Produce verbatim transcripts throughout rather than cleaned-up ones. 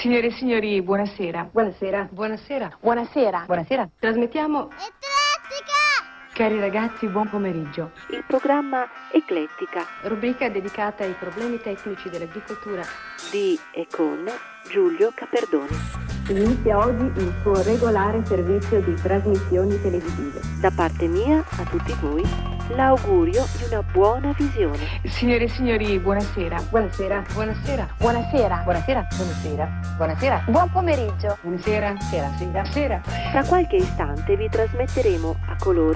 Signore e signori, buonasera. Buonasera. Buonasera. Buonasera. Buonasera. Trasmettiamo... Eclettica! Cari ragazzi, buon pomeriggio. Il programma Eclettica. Rubrica dedicata ai problemi tecnici dell'agricoltura. Di e con Giulio Caperdoni. Inizia oggi il suo regolare servizio di trasmissioni televisive. Da parte mia a tutti voi l'augurio di una buona visione. Signore e signori, buonasera. Buonasera. Buonasera. Buonasera. Buonasera. Buonasera. Buonasera. Buon pomeriggio. Buonasera. Sera, sera. Sera. Tra qualche istante vi trasmetteremo a colori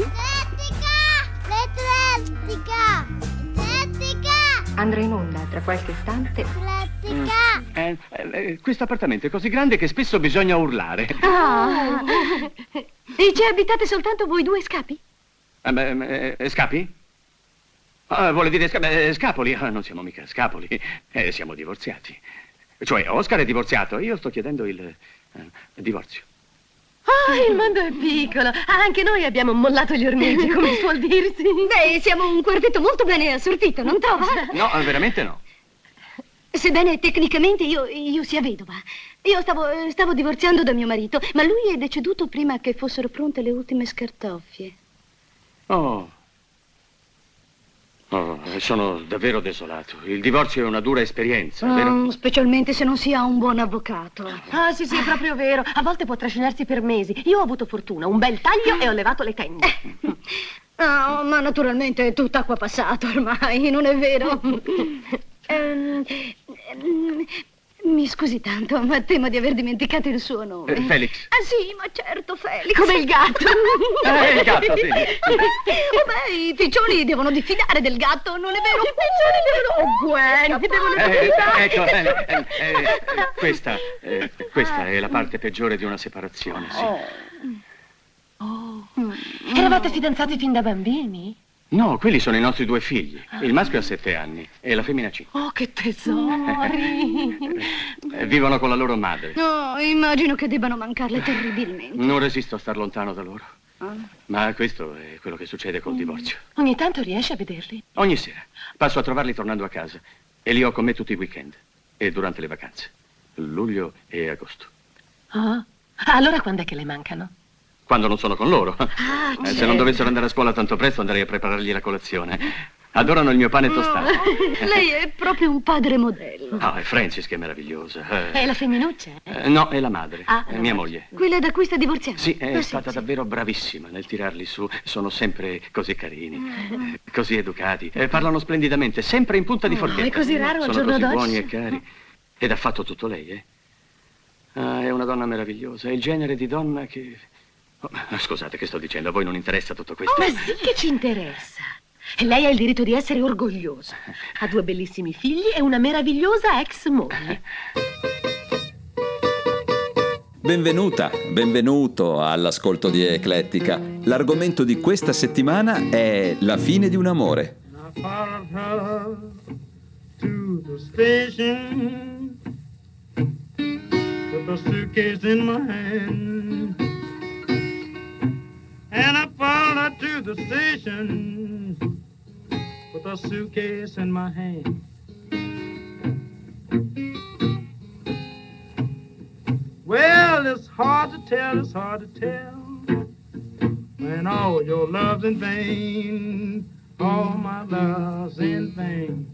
L'Eclettica! L'Eclettica! Andrà in onda tra qualche istante. L'Eclettica! Eh, eh, questo appartamento è così grande che spesso bisogna urlare. Ah! E ci abitate soltanto voi due scapi? Eh, beh, eh, scapi? Ah, vuole dire sca- eh, scapoli? Ah, non siamo mica scapoli, eh, siamo divorziati. Cioè, Oscar è divorziato, io sto chiedendo il eh, divorzio. Ah, il mondo è piccolo. Anche noi abbiamo mollato gli ormeggi, come suol dirsi. Beh, siamo un quartetto molto bene assortito, non trova? No, veramente no. Sebbene tecnicamente io, io sia vedova. Io stavo, stavo divorziando da mio marito, ma lui è deceduto prima che fossero pronte le ultime scartoffie. Oh. Oh, sono davvero desolato. Il divorzio è una dura esperienza, vero? Oh, specialmente se non si ha un buon avvocato. Ah, sì, sì, è proprio vero. A volte può trascinarsi per mesi. Io ho avuto fortuna, un bel taglio e ho levato le tende. No, ma naturalmente è tutta acqua passata ormai, non è vero? Ehm, ehm, mi scusi tanto, ma temo di aver dimenticato il suo nome. Eh, Felix. Ah sì, ma certo, Felix. Come il gatto. Eh, il gatto, sì. Oh beh, i piccioni devono diffidare del gatto, non è vero? I piccioni devono... Oh, Gwen, devono Eh, diffidare. ecco, eh, eh, eh, questa, eh, questa è la parte peggiore di una separazione, sì. Oh. Eravate fidanzati fin da bambini? No, quelli sono i nostri due figli. Il maschio ha sette anni e la femmina cinque. Oh, che tesori. Eh, vivono con la loro madre. No, immagino che debbano mancarle terribilmente. Non resisto a star lontano da loro. Ma questo è quello che succede col divorzio. Ogni tanto riesci a vederli? Ogni sera passo a trovarli tornando a casa e li ho con me tutti i weekend e durante le vacanze, luglio e agosto. Ah, allora quando è che le mancano? Quando non sono con loro. Ah, Eh, certo. Se non dovessero andare a scuola tanto presto andrei a preparargli la colazione. Adorano il mio pane tostato. Lei è proprio un padre modello. No, è Francis che è meravigliosa. Eh, È la femminuccia? eh, no, è la madre, Ah, è la mia madre. moglie. Quella da cui sta divorziando? Sì, è Ah, stata sì. davvero bravissima nel tirarli su. Sono sempre così carini, eh, così educati. Eh, parlano splendidamente, sempre in punta di Oh, forchetta. è così raro al Sono giorno così d'oggi. buoni e cari. Ed ha fatto tutto lei, eh? Ah, è una donna meravigliosa. È il genere di donna che... Oh, scusate, che sto dicendo? A voi non interessa tutto questo? Ma sì che ci interessa. E lei ha il diritto di essere orgogliosa. Ha due bellissimi figli e una meravigliosa ex moglie. Benvenuta, benvenuto all'ascolto di Eclettica. L'argomento di questa settimana è la fine di un amore. I followed her to the station with a suitcase in my hand. And I followed her to the station with a suitcase in my hand. Well, it's hard to tell, it's hard to tell when all your love's in vain, all my love's in vain.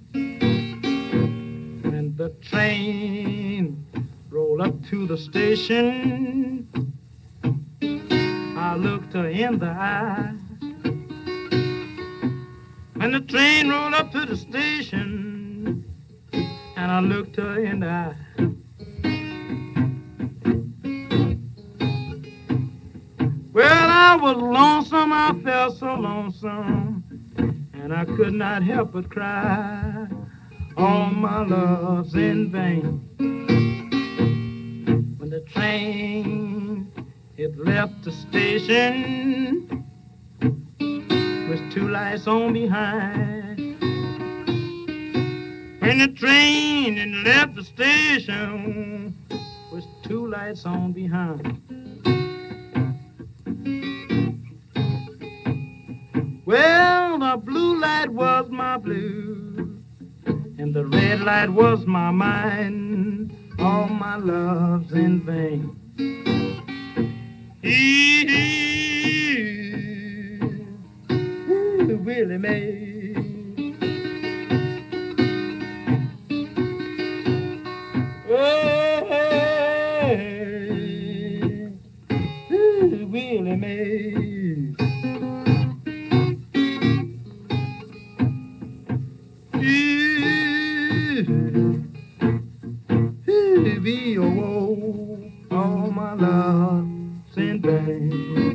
When the train rolled up to the station, I looked her in the eye. When the train rolled up to the station, and I looked her in the eye. Well, I was lonesome, I felt so lonesome, and I could not help but cry. All my love's in vain. When the train, it left the station with two lights on behind. When the train it left the station with two lights on behind. Well, the blue light was my blue, and the red light was my mind. all my love's in vain. Ooh, Willie Mae. Oh, hey, ooh, Willie Mae. Ooh, be a woe, all my love's in vain.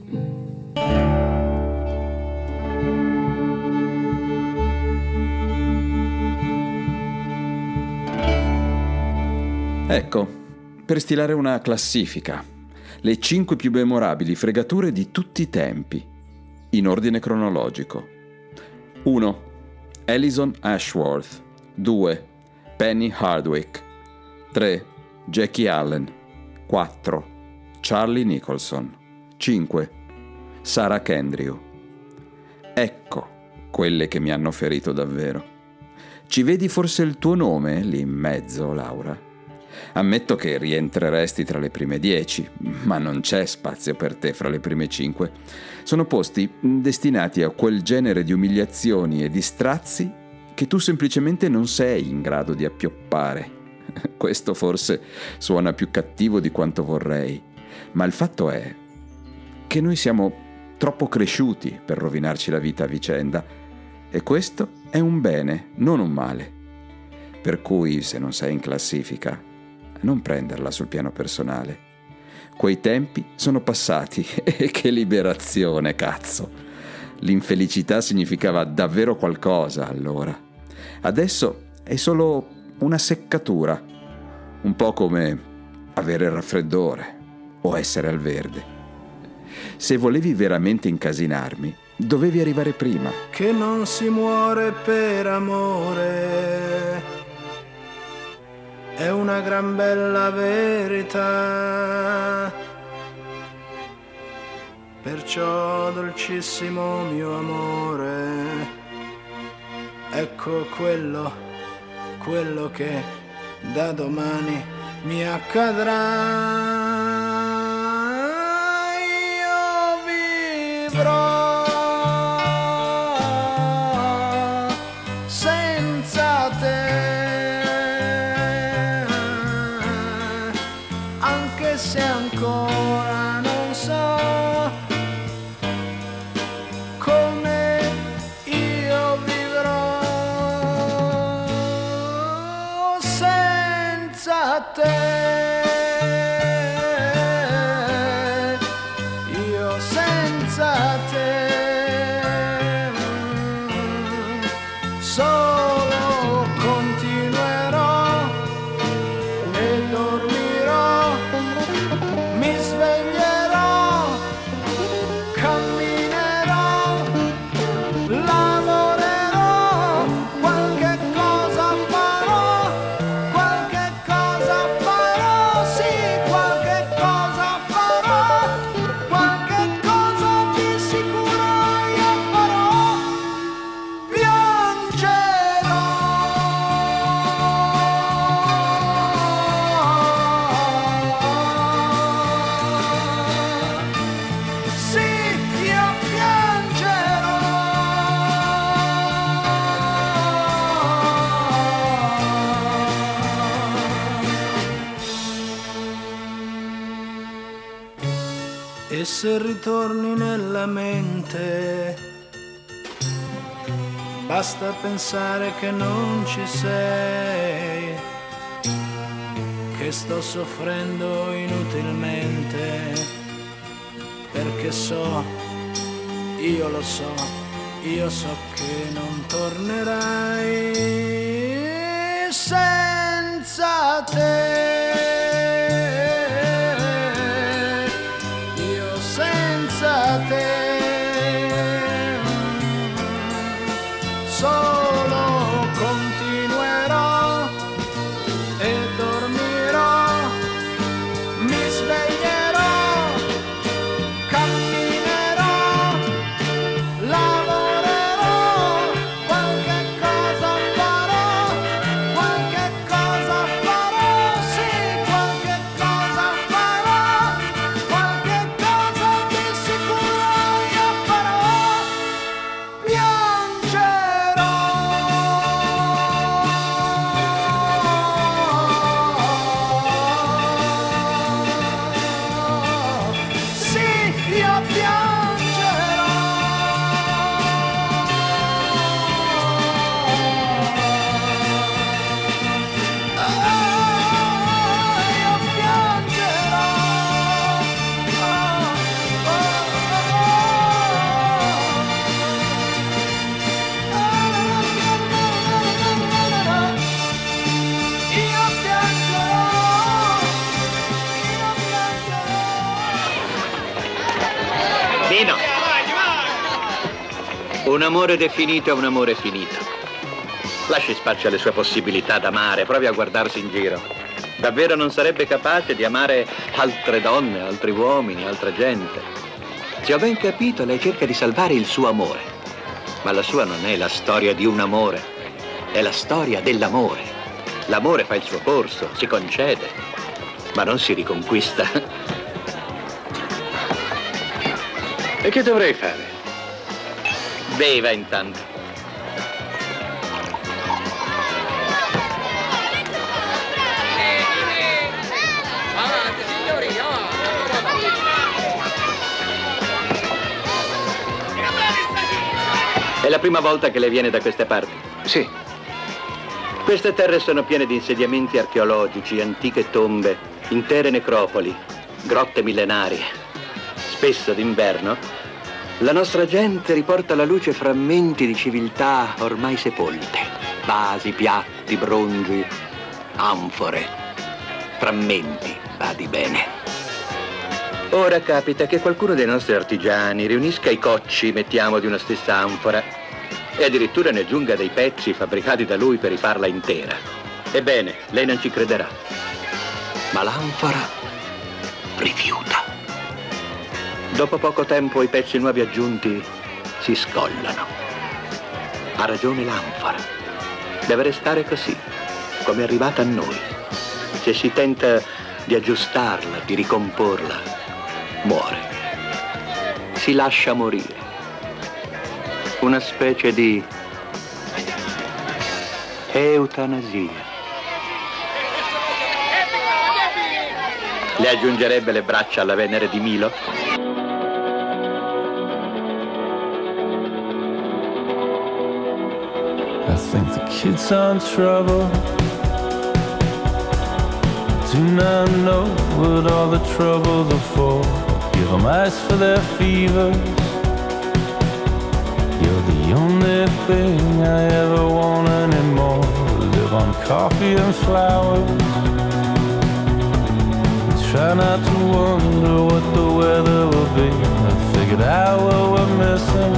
Ecco, per stilare una classifica, le cinque più memorabili fregature di tutti i tempi, in ordine cronologico. uno. Alison Ashworth. due. Penny Hardwick. tre. Jackie Allen. quattro. Charlie Nicholson. cinque. Sarah Kendrew. Ecco quelle che mi hanno ferito davvero. Ci vedi forse il tuo nome lì in mezzo, Laura? Ammetto che rientreresti tra le prime dieci, ma non c'è spazio per te fra le prime cinque. Sono posti destinati a quel genere di umiliazioni e di strazi che tu semplicemente non sei in grado di appioppare. Questo forse suona più cattivo di quanto vorrei, ma il fatto è che noi siamo troppo cresciuti per rovinarci la vita a vicenda, e questo è un bene, non un male. Per cui, se non sei in classifica, non prenderla sul piano personale. Quei tempi sono passati e che liberazione, cazzo! L'infelicità significava davvero qualcosa allora. Adesso è solo una seccatura, un po' come avere il raffreddore o essere al verde. Se volevi veramente incasinarmi, dovevi arrivare prima. Che non si muore per amore, è una gran bella verità. Perciò, dolcissimo mio amore, ecco quello, quello che da domani mi accadrà. Io vivrò senza te, se ancora non so come io vivrò senza te, io senza te, solo continuerò e dormirò, mi sveglierò, camminerò, lavorerò, qualche cosa farò, qualche cosa farò, sì, qualche cosa farò, qualche cosa di sicuro io farò, piangerò. E se ritorni nella mente, basta pensare che non ci sei, che sto soffrendo inutilmente, perché so, io lo so, io so che non tornerai senza te. Senza te, solo continuerò e dormirò, mi sveglierò, camminerò, lavorerò, qualche cosa farò, qualche cosa farò, sì. Nino! Un amore definito è un amore finito. Lasci spazio alle sue possibilità d'amare, provi a guardarsi in giro. Davvero non sarebbe capace di amare altre donne, altri uomini, altra gente. Se ho ben capito, lei cerca di salvare il suo amore. Ma la sua non è la storia di un amore, è la storia dell'amore. L'amore fa il suo corso, si concede, ma non si riconquista. E che dovrei fare? Beva intanto. È la prima volta che lei viene da queste parti? Sì. Queste terre sono piene di insediamenti archeologici, antiche tombe, intere necropoli, grotte millenarie. Spesso d'inverno la nostra gente riporta alla luce frammenti di civiltà ormai sepolte. Vasi, piatti, bronzi, anfore, frammenti, badi bene. Ora capita che qualcuno dei nostri artigiani riunisca i cocci, mettiamo, di una stessa anfora e addirittura ne aggiunga dei pezzi fabbricati da lui per rifarla intera. Ebbene, lei non ci crederà, ma l'anfora rifiuta. Dopo poco tempo i pezzi nuovi aggiunti si scollano. Ha ragione l'anfora. Deve restare così, come è arrivata a noi. Se si tenta di aggiustarla, di ricomporla, muore. Si lascia morire. Una specie di eutanasia. Le aggiungerebbe le braccia alla Venere di Milo? I think the kids are in trouble. Do not know what all the troubles are for. Give them ice for their fevers. You're the only thing I ever want anymore. Live on coffee and flowers. Try not to wonder what the weather will be. I figured out what we're missing.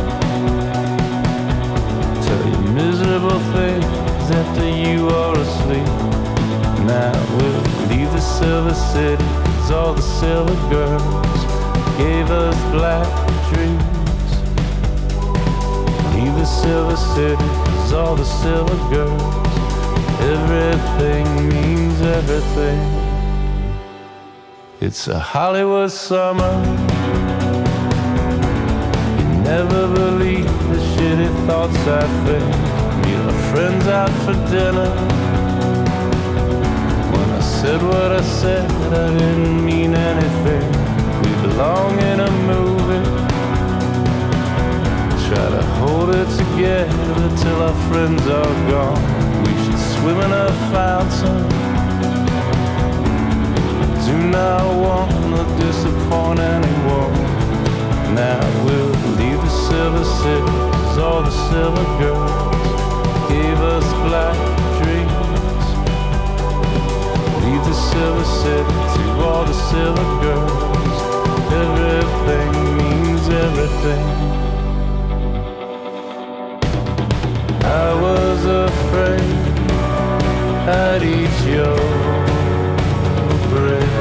Tell you miserable things after you are asleep. Now we'll leave the silver city, 'cause all the silver girls gave us black dreams. Leave the silver city, 'cause all the silver girls, everything means everything. It's a Hollywood summer. You never believe the shitty thoughts I think. Meet our friends out for dinner. When I said what I said, I didn't mean anything. We belong in a movie. Try to hold it together till our friends are gone. We should swim in a fountain. Do not want to disappoint anyone. Now we'll leave the silver city, 'cause all the silver girls gave us black dreams. Leave the silver city to all the silver girls. Everything means everything. I was afraid I'd eat your breath.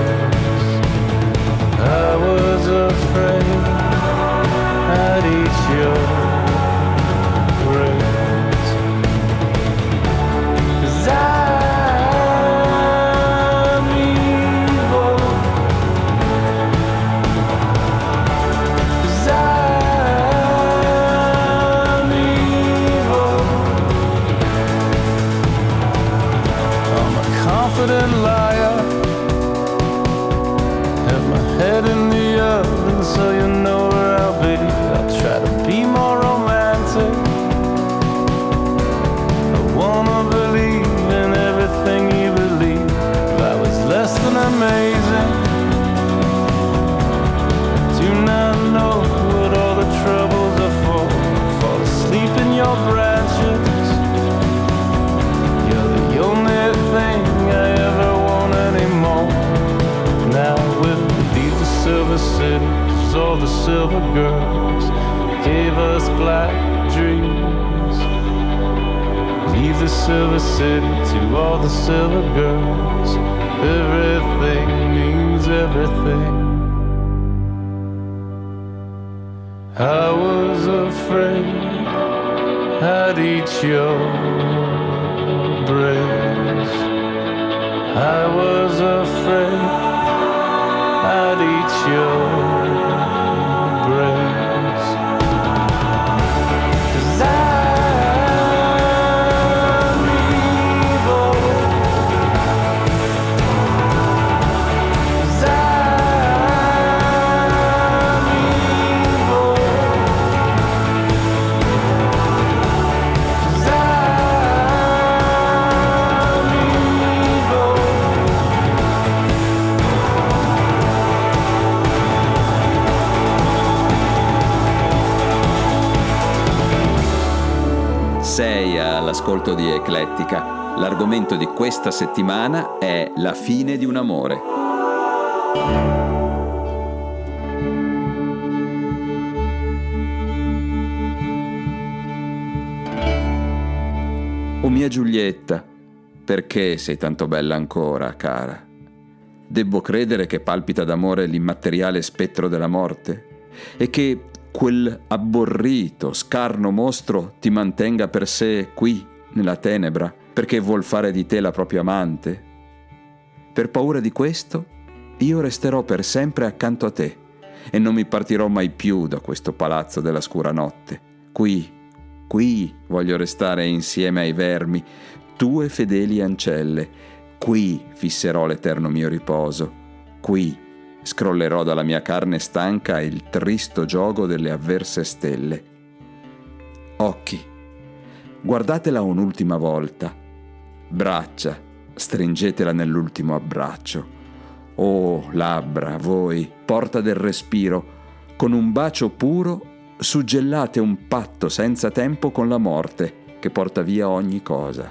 I was afraid I'd eat your breath. 'Cause I'm evil. 'Cause I'm evil. I'm a confident liar. Head in the oven so you know where I'll be. I'll try to be more romantic. I wanna believe in everything you believe. If I was less than amazing, I do not know what all the troubles are for. Fall asleep in your branches. You're the only thing I ever want anymore. Now we'll silver city, 'cause all all the silver girls gave us black dreams. Leave the silver city to all the silver girls. Everything means everything. I was afraid I'd eat your breast. I was afraid I'd eat your breast. 'Cause I'm evil. 'Cause I'm evil. 'Cause I'm evil. Sei all'ascolto di Eclettica. L'argomento di questa settimana è la fine di un amore. O mia Giulietta, perché sei tanto bella ancora, cara? Debbo credere che palpita d'amore l'immateriale spettro della morte e che quel abborrito, scarno mostro ti mantenga per sé qui, nella tenebra, perché vuol fare di te la propria amante? Per paura di questo, io resterò per sempre accanto a te e non mi partirò mai più da questo palazzo della scura notte. Qui, qui voglio restare insieme ai vermi, tue fedeli ancelle. Qui fisserò l'eterno mio riposo. Qui scrollerò dalla mia carne stanca il tristo giogo delle avverse stelle. Occhi, guardatela un'ultima volta. Braccia, stringetela nell'ultimo abbraccio. Oh, labbra, voi, porta del respiro, con un bacio puro suggellate un patto senza tempo con la morte che porta via ogni cosa.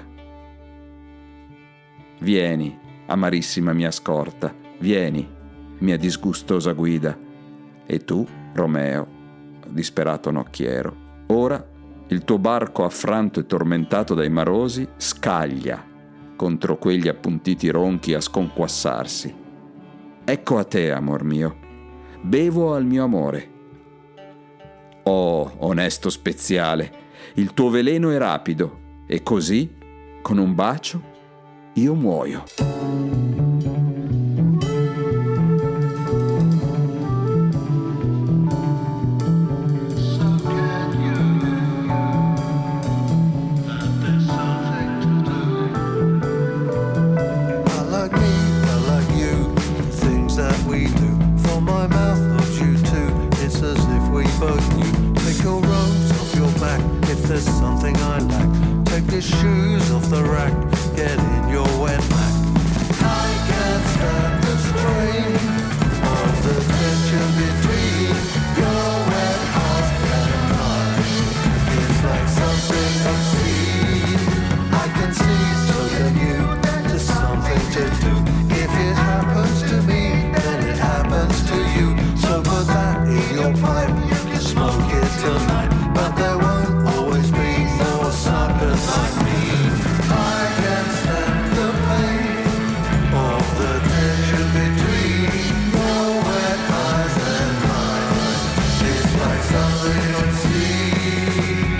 Vieni, amarissima mia scorta, vieni, mia disgustosa guida, e tu, Romeo, disperato nocchiero, ora il tuo barco affranto e tormentato dai marosi scaglia contro quegli appuntiti ronchi a sconquassarsi. Ecco a te, amor mio, bevo al mio amore. Oh, onesto speziale, il tuo veleno è rapido, e così, con un bacio, io muoio. There's something I lack. Take the shoes off the rack. Get in your wet pack. I can't stand the strain of the tension between your wet heart and mine. It's like something obscene. I can see, so can you. There's something to do. If it happens to me, then it happens to you. So put that in your pipe. You can smoke it tonight, but there won't always be more suckers like me. I can't stand the pain of the tension between your wet eyes and mine. It's like something unseen.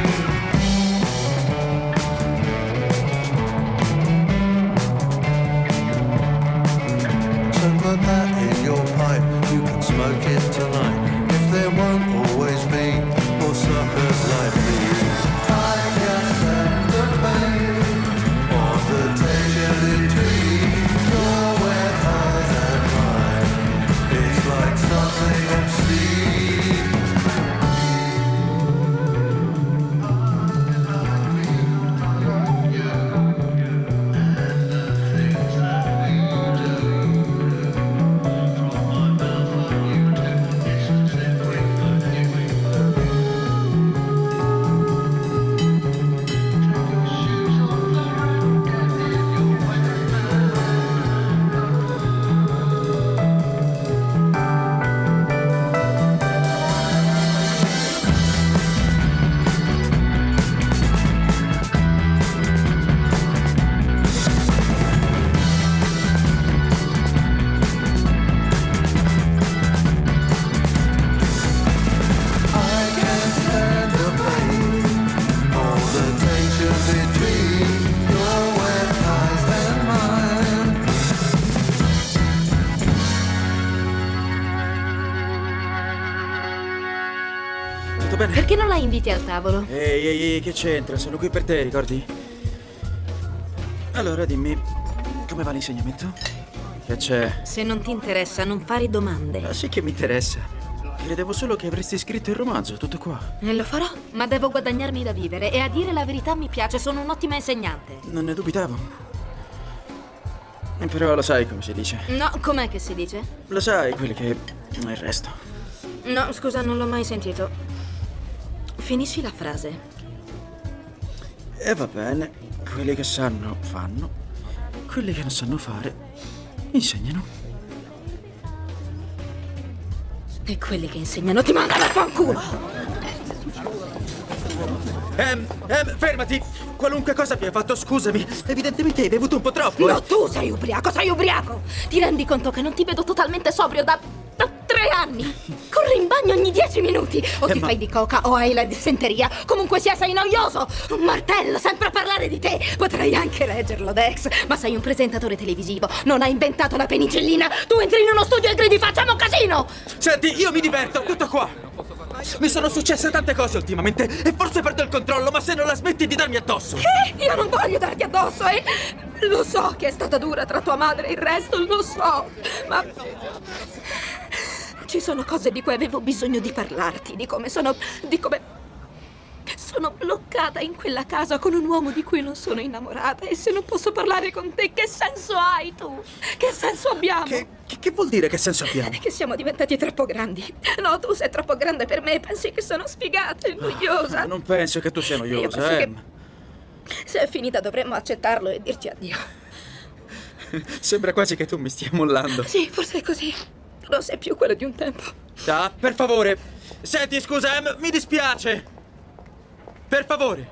So put that in your pipe, you can smoke it tonight. If there won't always be more suckers like me. I can't stand the pain of the tension between your wet eyes and mine. It's like something obscene. It's tutto bene? Perché non la inviti al tavolo? Ehi, ehi, ehi, che c'entra? Sono qui per te, ricordi? Allora, dimmi, come va l'insegnamento? Che c'è? Se non ti interessa, non fare domande. Ah, sì che mi interessa. Credevo solo che avresti scritto il romanzo, tutto qua. E lo farò, ma devo guadagnarmi da vivere. E a dire la verità mi piace, sono un'ottima insegnante. Non ne dubitavo. Però lo sai come si dice. No, com'è che si dice? Lo sai, quelli che... il resto. No, scusa, non l'ho mai sentito. Finisci la frase. E va bene. Quelli che sanno, fanno. Quelli che non sanno fare, insegnano. E quelli che insegnano ti mandano a fanculo. Ehm, ehm, fermati! Qualunque cosa abbia fatto, scusami. Evidentemente hai bevuto un po' troppo. No, eh. tu sei ubriaco, sei ubriaco! Ti rendi conto che non ti vedo totalmente sobrio da, da tre anni? Corri in bagno ogni dieci minuti! O Eh, ti ma- fai di coca o hai la dissenteria. Comunque sia, sei noioso! Un martello, sempre a parlare di te! Potrei anche leggerlo, Dex, ma sei un presentatore televisivo. Non hai inventato la penicillina! Tu entri in uno studio e gridi facciamo casino! Senti, io mi diverto, tutto qua. Mi sono successe tante cose ultimamente e forse perdo il controllo, ma se non la smetti di darmi addosso. Che? Io non voglio darti addosso, eh? Lo so che è stata dura tra tua madre e il resto, lo so, ma... ci sono cose di cui avevo bisogno di parlarti, di come sono... di come... sono bloccata in quella casa con un uomo di cui non sono innamorata e se non posso parlare con te, che senso hai tu? Che senso abbiamo? Che, che, che vuol dire che senso abbiamo? Che siamo diventati troppo grandi. No, tu sei troppo grande per me e pensi che sono sfigata e noiosa. Ah, non penso che tu sia Io noiosa, penso eh. che se è finita dovremmo accettarlo e dirci addio. Sembra quasi che tu mi stia mollando. Sì, forse è così. Non sei più quello di un tempo. Ah, per favore. Senti, scusa, Em, mi dispiace. Per favore.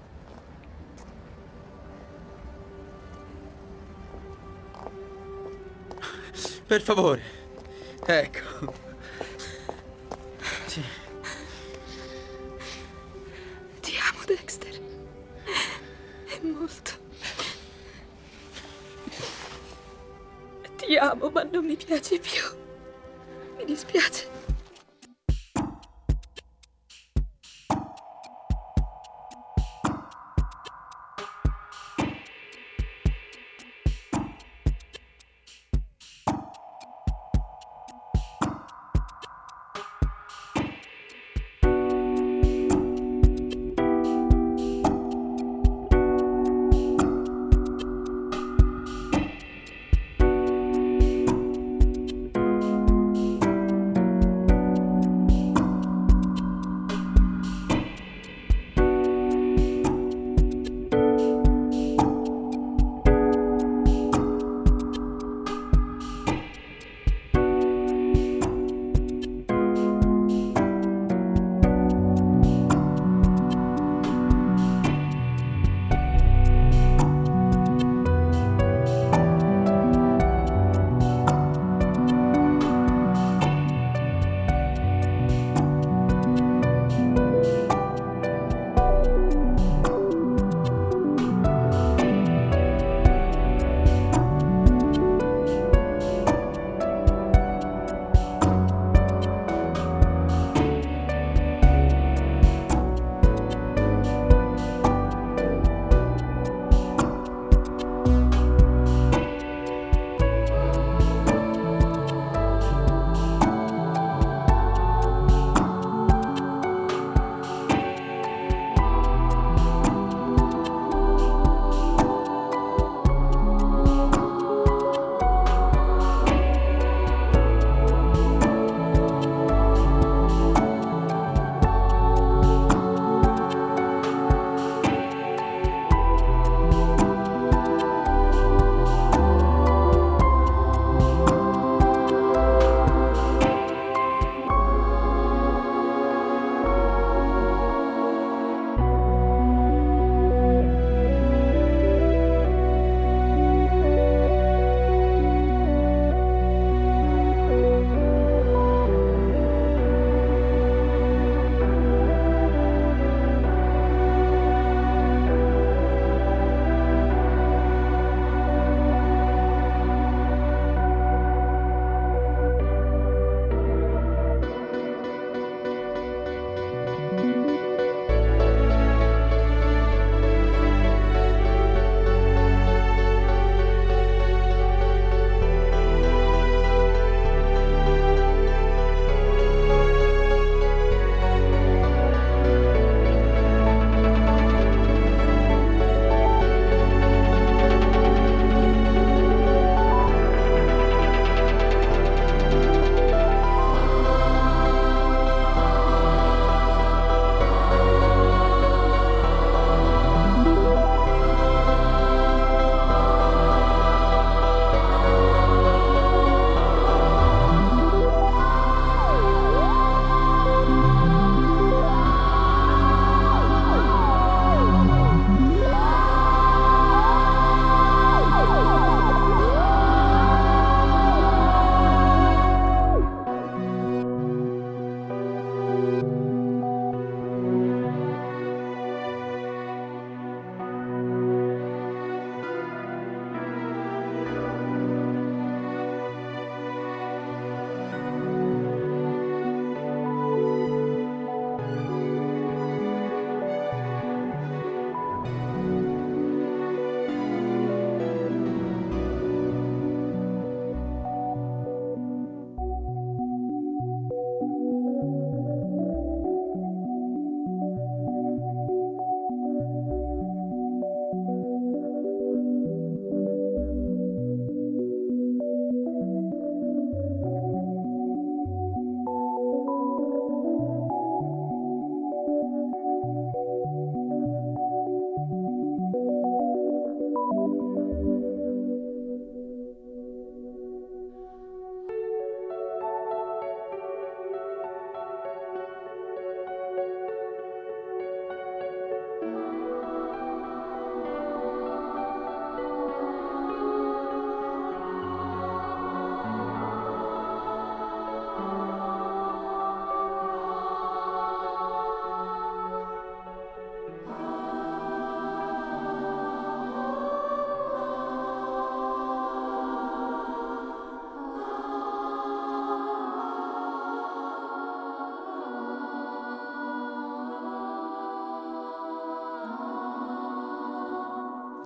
Per favore. Ecco. Sì. Ti amo, Dexter. E molto. Ti amo, ma non mi piaci più. Mi dispiace.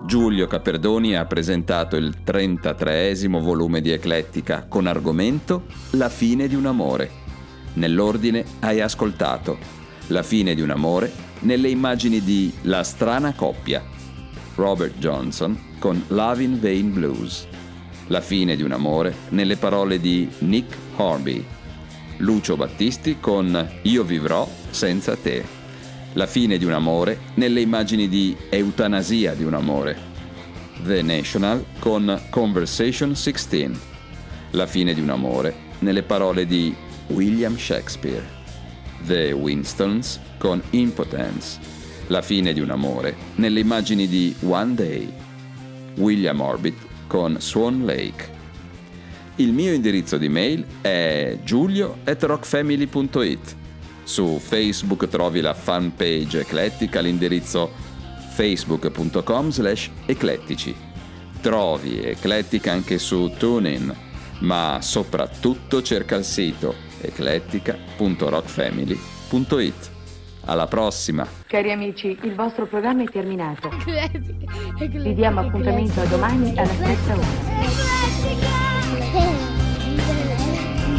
Giulio Caperdoni ha presentato il trentatreesimo volume di Eclettica con argomento La fine di un amore. Nell'ordine hai ascoltato La fine di un amore nelle immagini di La strana coppia, Robert Johnson con Love in Vain Blues. La fine di un amore nelle parole di Nick Hornby, Lucio Battisti con Io vivrò senza te. La fine di un amore nelle immagini di Eutanasia di un amore, The National con Conversation sedici. La fine di un amore nelle parole di William Shakespeare, The Winstons con Impotence. La fine di un amore nelle immagini di One Day, William Orbit con Swan Lake. Il mio indirizzo di mail è giulio at rockfamily punto it. Su Facebook trovi la fanpage Eclettica all'indirizzo facebook punto com slash eclettici. Trovi Eclettica anche su TuneIn, ma soprattutto cerca il sito eclettica punto rockfamily punto it. Alla prossima! Cari amici, il vostro programma è terminato. Vi diamo appuntamento a domani alla stessa ora.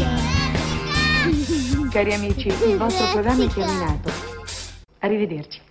Cari amici, il vostro programma è terminato. Arrivederci.